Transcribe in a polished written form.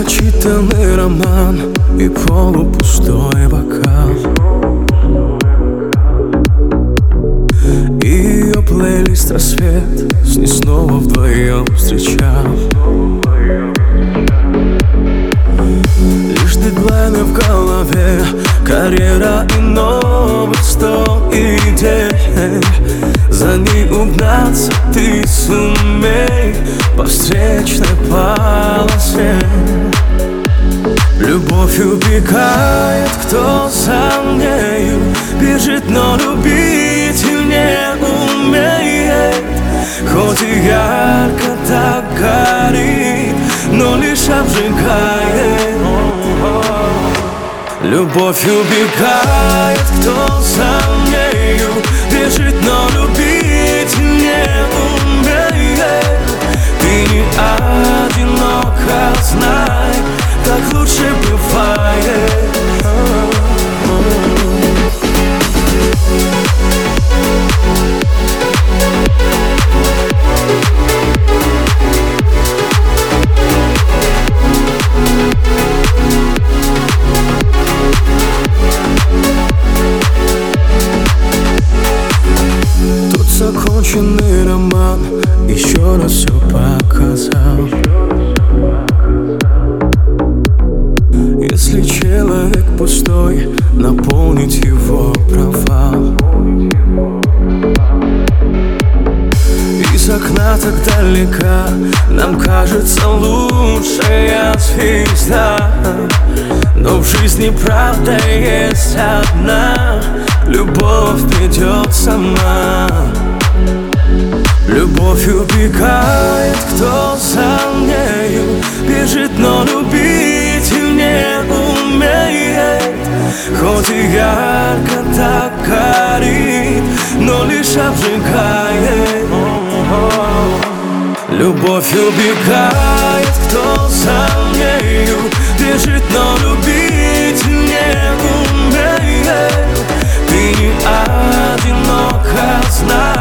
Недочитанный роман и полупустой бокал. Ее плейлист «Рассвет» с ней снова вдвоем встречал. Лишь дедлайны в голове, карьера и новых 100 идей. За ней угнаться ты сумей по встречной полосе. Любовь убегает, кто за нею бежит, но любить не умеет. Хоть и ярко так горит, но лишь обжигает. Любовь убегает, кто за нею бежит, но любить не умеет. Ты не одинока, знай, так лучше бывает. Тут законченный роман еще раз все показал. Если человек пустой, наполнить его провал. Из окна так далека нам кажется лучшая звезда. Но в жизни правда есть одна: любовь придет сама. Любовь убегает, кто за нею бежит, но любить не умеет. Хоть и ярко так горит, но лишь обжигает. Любовь убегает, кто за нею бежит, но любить не умеет. Ты не одинока, знай,